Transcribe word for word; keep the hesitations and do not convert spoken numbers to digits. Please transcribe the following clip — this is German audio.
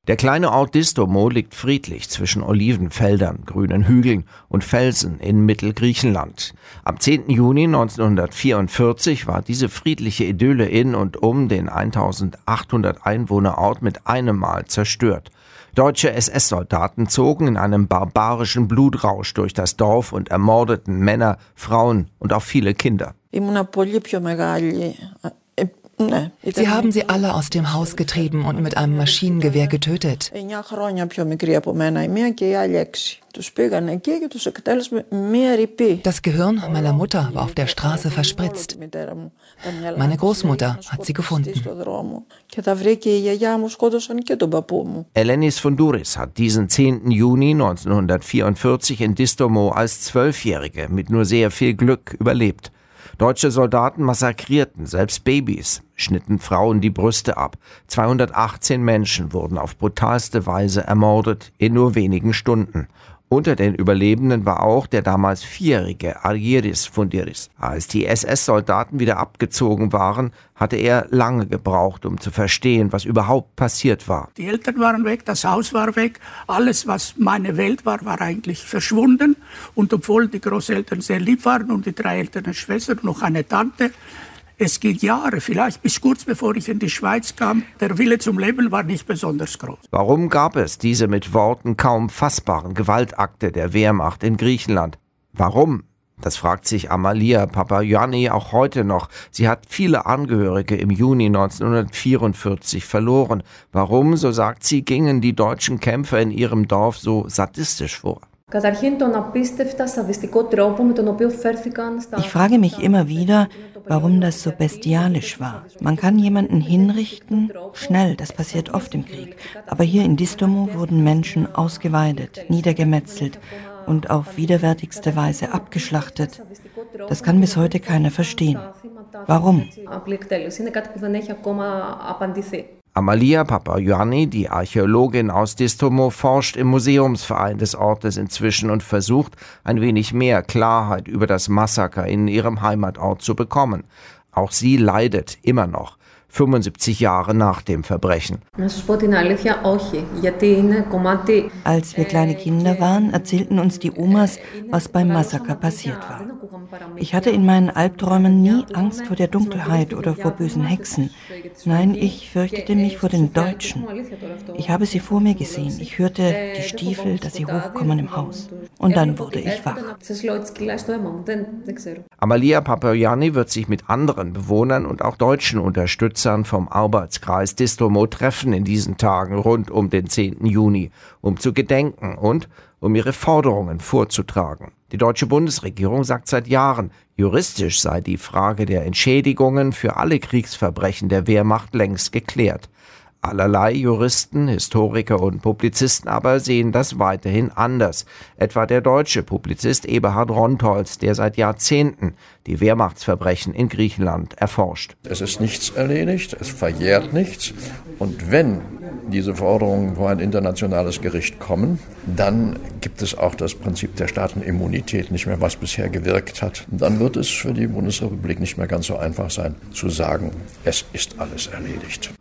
Der kleine Ort Distomo liegt friedlich zwischen Olivenfeldern, grünen Hügeln und Felsen in Mittelgriechenland. Am zehnten Juni neunzehnhundertvierundvierzig war diese friedliche Idylle in und um den eintausendachthundert Einwohnerort mit einem Mal zerstört. Deutsche S S-Soldaten zogen in einem barbarischen Blutrausch durch das Dorf und ermordeten Männer, Frauen und auch viele Kinder. Sie haben sie alle aus dem Haus getrieben und mit einem Maschinengewehr getötet. Das Gehirn meiner Mutter war auf der Straße verspritzt. Meine Großmutter hat sie gefunden. Elenis Foundouris hat diesen zehnten Juni neunzehnhundertvierundvierzig in Distomo als Zwölfjährige mit nur sehr viel Glück überlebt. Deutsche Soldaten massakrierten selbst Babys, schnitten Frauen die Brüste ab. zweihundertachtzehn Menschen wurden auf brutalste Weise ermordet in nur wenigen Stunden. Unter den Überlebenden war auch der damals vierjährige Argyris Foundouris. Als die S S-Soldaten wieder abgezogen waren, hatte er lange gebraucht, um zu verstehen, was überhaupt passiert war. Die Eltern waren weg, das Haus war weg, alles, was meine Welt war, war eigentlich verschwunden. Und obwohl die Großeltern sehr lieb waren und die drei älteren Schwestern und noch eine Tante, es ging Jahre, vielleicht bis kurz bevor ich in die Schweiz kam. Der Wille zum Leben war nicht besonders groß. Warum gab es diese mit Worten kaum fassbaren Gewaltakte der Wehrmacht in Griechenland? Warum? Das fragt sich Amalia Papaioanni auch heute noch. Sie hat viele Angehörige im Juni neunzehnhundertvierundvierzig verloren. Warum, so sagt sie, gingen die deutschen Kämpfer in ihrem Dorf so sadistisch vor? Ich frage mich immer wieder, warum das so bestialisch war. Man kann jemanden hinrichten, schnell, das passiert oft im Krieg. Aber hier in Distomo wurden Menschen ausgeweidet, niedergemetzelt und auf widerwärtigste Weise abgeschlachtet. Das kann bis heute keiner verstehen. Warum? Amalia Papaioanni, die Archäologin aus Distomo, forscht im Museumsverein des Ortes inzwischen und versucht, ein wenig mehr Klarheit über das Massaker in ihrem Heimatort zu bekommen. Auch sie leidet immer noch, fünfundsiebzig Jahre nach dem Verbrechen. Als wir kleine Kinder waren, erzählten uns die Omas, was beim Massaker passiert war. Ich hatte in meinen Albträumen nie Angst vor der Dunkelheit oder vor bösen Hexen. Nein, ich fürchtete mich vor den Deutschen. Ich habe sie vor mir gesehen. Ich hörte die Stiefel, dass sie hochkommen im Haus. Und dann wurde ich wach. Amalia Papaioanni wird sich mit anderen Bewohnern und auch deutschen Unterstützern vom Arbeitskreis Distomo treffen in diesen Tagen rund um den zehnten Juni, um zu gedenken und um ihre Forderungen vorzutragen. Die deutsche Bundesregierung sagt seit Jahren, juristisch sei die Frage der Entschädigungen für alle Kriegsverbrechen der Wehrmacht längst geklärt. Allerlei Juristen, Historiker und Publizisten aber sehen das weiterhin anders. Etwa der deutsche Publizist Eberhard Rontholz, der seit Jahrzehnten die Wehrmachtsverbrechen in Griechenland erforscht. Es ist nichts erledigt, es verjährt nichts. Und wenn diese Forderungen vor ein internationales Gericht kommen, dann gibt es auch das Prinzip der Staatenimmunität nicht mehr, was bisher gewirkt hat. Und dann wird es für die Bundesrepublik nicht mehr ganz so einfach sein, zu sagen, es ist alles erledigt.